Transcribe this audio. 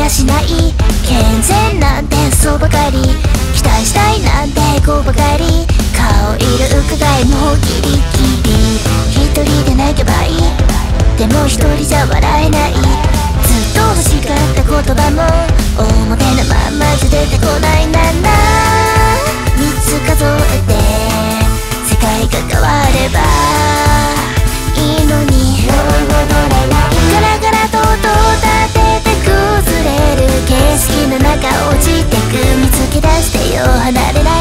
しない。健全なんて嘘ばかり、期待したいなんてこばかり。顔色伺いもギリギリ、一人で泣けばいい。でも一人じゃ笑えない。ずっと欲しかった言葉も表のまんまじゃ出てこない。なな3つ数えて世界が変わればいいのに。ガラガラと音を立てて崩れる景色の中落ちてく。見つけ出してよ離れない